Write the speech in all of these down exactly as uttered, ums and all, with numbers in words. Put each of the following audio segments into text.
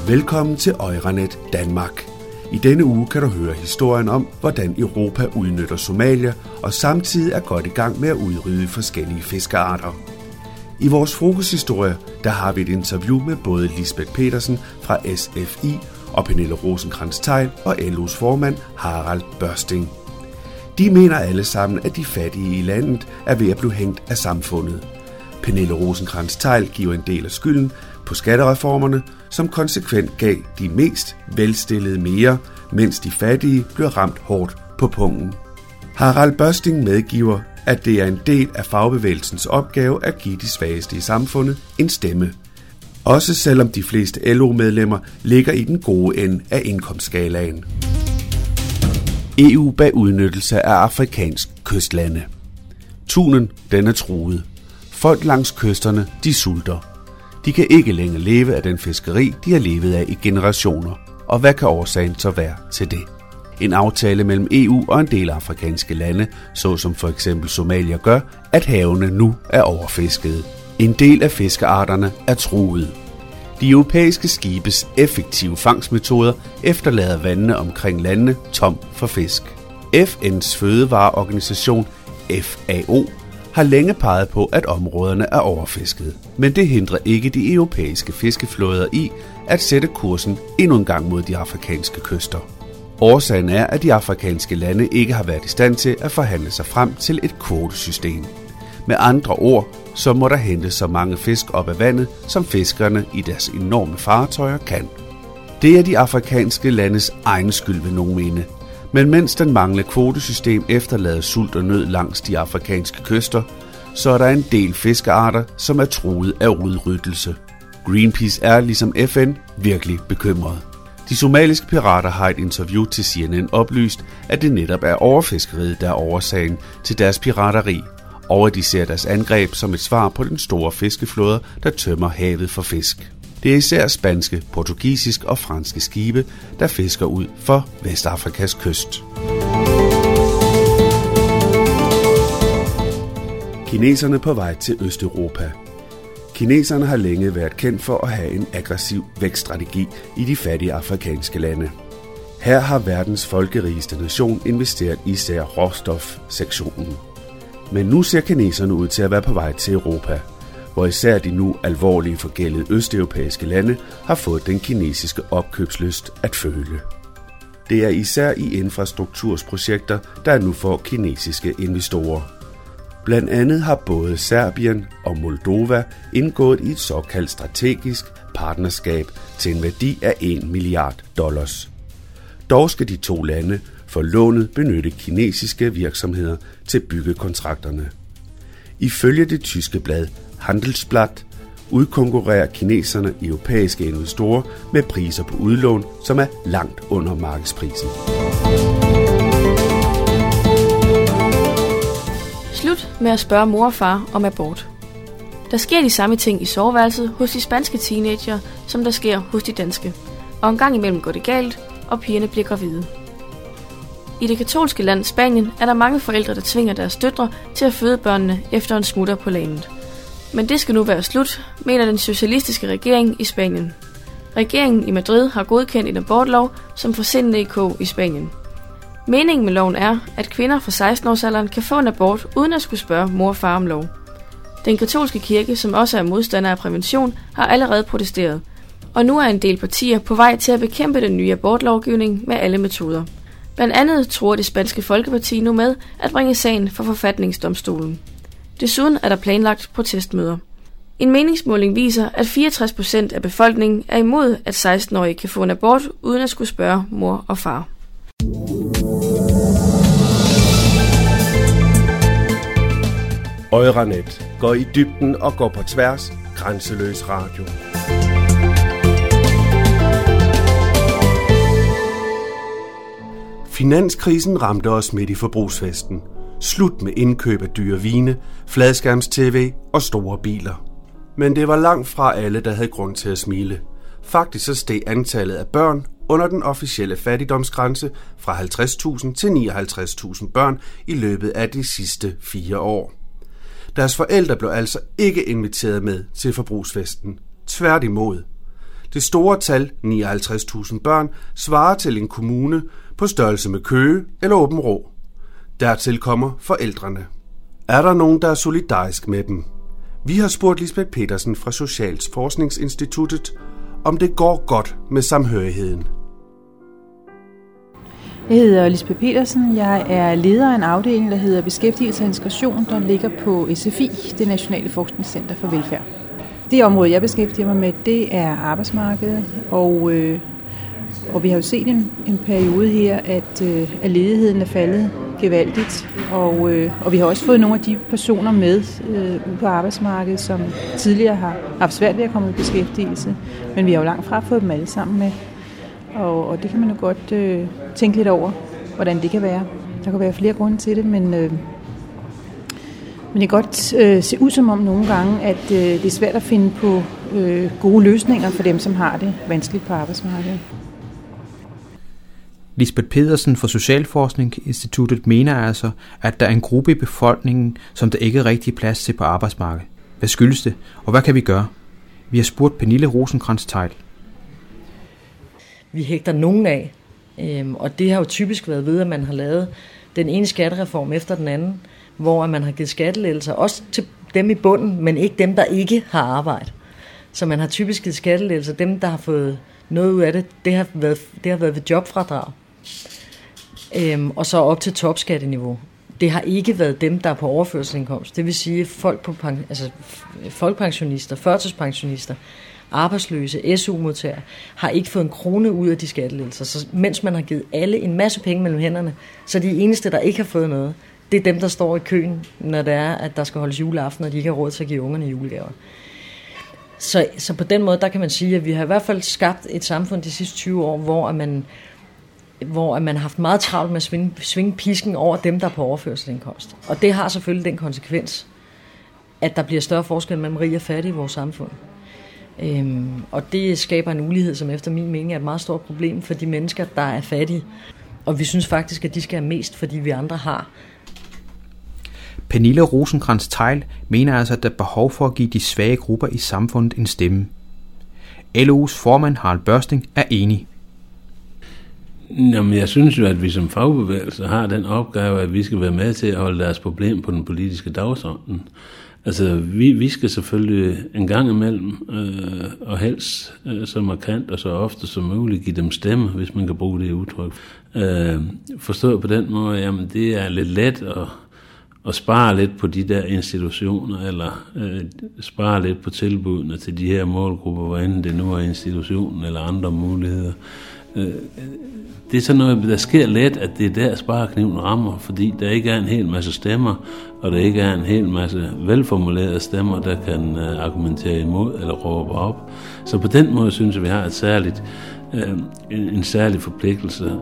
Velkommen til Euranet Danmark. I denne uge kan du høre historien om, hvordan Europa udnytter Somalia og samtidig er godt i gang med at udrydde forskellige fiskearter. I vores fokushistorie, der har vi et interview med både Lisbeth Petersen fra S F I og Pernille Rosenkrantz-Theil og L O's formand Harald Børsting. De mener alle sammen, at de fattige i landet er ved at blive hængt af samfundet. Pernille Rosenkrantz-Theil giver en del af skylden på skattereformerne, som konsekvent gav de mest velstillede mere, mens de fattige blev ramt hårdt på pungen. Harald Børsting medgiver, at det er en del af fagbevægelsens opgave at give de svageste i samfundet en stemme. Også selvom de fleste L O-medlemmer ligger i den gode ende af indkomstskalaen. E U bag udnyttelse af afrikansk kystlande. Tunen, den er truet. Folk langs kysterne, de sulter. De kan ikke længere leve af den fiskeri, de har levet af i generationer. Og hvad kan årsagen så være til det? En aftale mellem E U og en del afrikanske lande, såsom for eksempel Somalia, gør, at havene nu er overfiskede. En del af fiskearterne er truet. De europæiske skibes effektive fangstmetoder efterlader vandene omkring landene tom for fisk. F N's fødevareorganisation F A O har længe peget på, at områderne er overfiskede. Men det hindrer ikke de europæiske fiskeflåder i at sætte kursen endnu en gang mod de afrikanske kyster. Årsagen er, at de afrikanske lande ikke har været i stand til at forhandle sig frem til et kvotesystem. Med andre ord, så må der hentes så mange fisk op af vandet, som fiskerne i deres enorme fartøjer kan. Det er de afrikanske landes egen skyld, vil nogen mene. Men mens den manglende kvotesystem efterlader sult og nød langs de afrikanske kyster, så er der en del fiskearter, som er truet af udryddelse. Greenpeace er, ligesom F N, virkelig bekymret. De somaliske pirater har i et interview til C N N oplyst, at det netop er overfiskeriet, der er årsagen til deres pirateri, og at de ser deres angreb som et svar på den store fiskeflåde, der tømmer havet for fisk. Det er især spanske, portugisiske og franske skibe, der fisker ud for Vestafrikas kyst. Kineserne på vej til Østeuropa. Kineserne har længe været kendt for at have en aggressiv vækststrategi i de fattige afrikanske lande. Her har verdens folkerigeste nation investeret i især råstofsektionen. Men nu ser kineserne ud til at være på vej til Europa, hvor især de nu alvorlige forgældede østeuropæiske lande har fået den kinesiske opkøbslyst at føle. Det er især i infrastruktursprojekter, der nu får kinesiske investorer. Blandt andet har både Serbien og Moldova indgået i et såkaldt strategisk partnerskab til en værdi af en milliard dollars. Dog skal de to lande for lånet benytte kinesiske virksomheder til byggekontrakterne. Ifølge det tyske blad Handelsblatt udkonkurrerer kineserne europæiske investorer med priser på udlån, som er langt under markedsprisen. Slut med at spørge mor og far om abort. Der sker de samme ting i soveværelset hos de spanske teenager, som der sker hos de danske. Og en gang imellem går det galt, og pigerne bliver gravide. I det katolske land Spanien er der mange forældre, der tvinger deres døtre til at føde børnene efter en smutter på landet. Men det skal nu være slut, mener den socialistiske regering i Spanien. Regeringen i Madrid har godkendt en abortlov, som får sindende I K i Spanien. Meningen med loven er, at kvinder fra seksten-årsalderen kan få en abort, uden at skulle spørge mor og far om lov. Den katolske kirke, som også er modstander af prævention, har allerede protesteret. Og nu er en del partier på vej til at bekæmpe den nye abortlovgivning med alle metoder. Blandt andet tror det spanske Folkeparti nu med at bringe sagen for forfatningsdomstolen. Desuden er der planlagt protestmøder. En meningsmåling viser, at fireogtres procent af befolkningen er imod, at seksten-årige kan få en abort, uden at skulle spørge mor og far. Euranet går i dybden og går på tværs. Grænseløs radio. Finanskrisen ramte os midt i forbrugsfesten. Slut med indkøb af dyre vine, fladskærms-tv og store biler. Men det var langt fra alle, der havde grund til at smile. Faktisk så steg antallet af børn under den officielle fattigdomsgrænse fra halvtreds tusind til nioghalvtreds tusind børn i løbet af de sidste fire år. Deres forældre blev altså ikke inviteret med til forbrugsfesten. Tværtimod. Det store tal, nioghalvtreds tusind børn, svarer til en kommune på størrelse med Køge eller Aabenraa. Dertil kommer forældrene. Er der nogen, der er solidarisk med dem? Vi har spurgt Lisbeth Petersen fra Socialforskningsinstituttet, om det går godt med samhørigheden. Jeg hedder Lisbeth Petersen. Jeg er leder af en afdeling, der hedder Beskæftigelse og Integration, der ligger på S F I, det Nationale Forskningscenter for Velfærd. Det område, jeg beskæftiger mig med, det er arbejdsmarkedet, og, øh, og vi har jo set en, en periode her, at, øh, at ledigheden er faldet gevaldigt, og, øh, og vi har også fået nogle af de personer med øh, ude på arbejdsmarkedet, som tidligere har haft svært ved at komme i beskæftigelse, men vi har jo langt fra fået dem alle sammen med, og, og det kan man jo godt øh, tænke lidt over, hvordan det kan være. Der kan være flere grunde til det, men... Øh, Men det kan godt øh, se ud som om nogle gange, at øh, det er svært at finde på øh, gode løsninger for dem, som har det vanskeligt på arbejdsmarkedet. Lisbeth Petersen fra Socialforskningsinstituttet mener altså, at der er en gruppe i befolkningen, som der ikke er rigtig plads til på arbejdsmarkedet. Hvad skyldes det, og hvad kan vi gøre? Vi har spurgt Pernille Rosenkrantz-Theil. Vi hægter nogen af, øh, og det har jo typisk været ved, at man har lavet den ene skattereform efter den anden, hvor man har givet skattelettelser, også til dem i bunden, men ikke dem, der ikke har arbejde. Så man har typisk givet skattelettelser, dem, der har fået noget ud af det, det har været, det har været ved jobfradrag. Øhm, og så op til topskatteniveau. Det har ikke været dem, der er på overførselsindkomst. Det vil sige folk på pen, altså folkepensionister, førtidspensionister, arbejdsløse, S U-modtagere, har ikke fået en krone ud af de skattelettelser. Så mens man har givet alle en masse penge mellem hænderne, så de eneste, der ikke har fået noget, det er dem, der står i køen, når det er, at der skal holdes juleaften, og de ikke har råd til at give ungerne julegaver. Så, så på den måde, der kan man sige, at vi har i hvert fald skabt et samfund de sidste tyve år, hvor man, hvor man har haft meget travlt med at svinge, svinge pisken over dem, der er på overførselsindkomst. Og det har selvfølgelig den konsekvens, at der bliver større forskel mellem rig og fattig i vores samfund. Øhm, og det skaber en ulighed, som efter min mening er et meget stort problem for de mennesker, der er fattige. Og vi synes faktisk, at de skal have mest, fordi vi andre har. Pernille Rosenkrantz-Theil mener altså, at der er behov for at give de svage grupper i samfundet en stemme. L O's formand Harald Børsting er enig. Jamen, jeg synes jo, at vi som fagbevægelse har den opgave, at vi skal være med til at holde deres problem på den politiske dagsorden. Altså, vi, vi skal selvfølgelig en gang imellem, øh, og helst øh, så markant og så ofte som muligt, give dem stemme, hvis man kan bruge det udtryk. Øh, forstået på den måde, jamen det er lidt let at og spare lidt på de der institutioner, eller øh, spare lidt på tilbudene til de her målgrupper, hvor enten det nu er institutionen eller andre muligheder. Øh, det er sådan noget, der sker let, at det er der sparekniven rammer, fordi der ikke er en hel masse stemmer, og der ikke er en hel masse velformulerede stemmer, der kan øh, argumentere imod eller råbe op. Så på den måde synes jeg, vi har et særligt, øh, en, en særlig forpligtelse.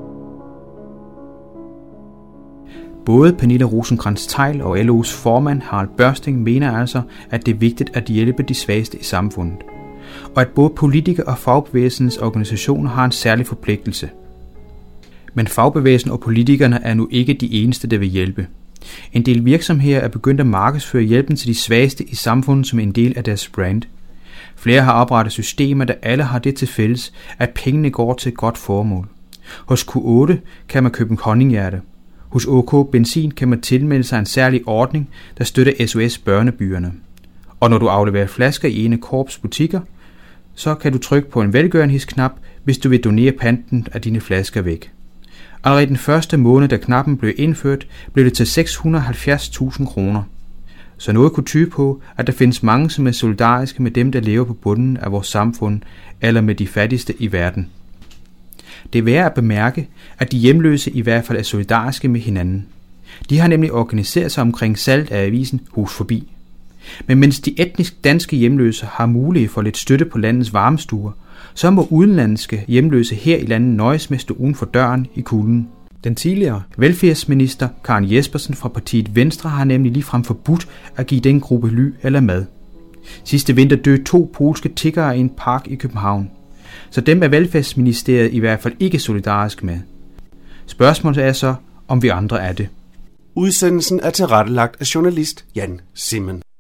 Både Pernille Rosenkrantz-Theil og L O's formand Harald Børsting mener altså, at det er vigtigt at hjælpe de svageste i samfundet, og at både politikere og fagbevægelsens organisationer har en særlig forpligtelse. Men fagbevægelsen og politikerne er nu ikke de eneste, der vil hjælpe. En del virksomheder er begyndt at markedsføre hjælpen til de svageste i samfundet som en del af deres brand. Flere har oprettet systemer, der alle har det til fælles, at pengene går til et godt formål. Hos Q otte kan man købe en honninghjerte. Hos O K Benzin kan man tilmelde sig en særlig ordning, der støtter S O S Børnebyerne. Og når du afleverer flasker i en af Coop butikker, så kan du trykke på en velgørenhedsknap, hvis du vil donere panten af dine flasker væk. Allerede den første måned, da knappen blev indført, blev det til seks hundrede og halvfjerds tusind kroner. Så noget kunne tyde på, at der findes mange, som er solidariske med dem, der lever på bunden af vores samfund, eller med de fattigste i verden. Det er værd at bemærke, at de hjemløse i hvert fald er solidariske med hinanden. De har nemlig organiseret sig omkring salg af avisen Hus Forbi. Men mens de etnisk danske hjemløse har mulighed for lidt støtte på landets varmestuer, så må udenlandske hjemløse her i landet nøjes med at stå uden for døren i kulden. Den tidligere velfærdsminister Karen Jespersen fra partiet Venstre har nemlig ligefrem forbudt at give den gruppe ly eller mad. Sidste vinter døde to polske tiggere i en park i København. Så dem er velfærdsministeriet i hvert fald ikke solidarisk med. Spørgsmålet er så, om vi andre er det. Udsendelsen er tilrettelagt af journalist Jan Simmen.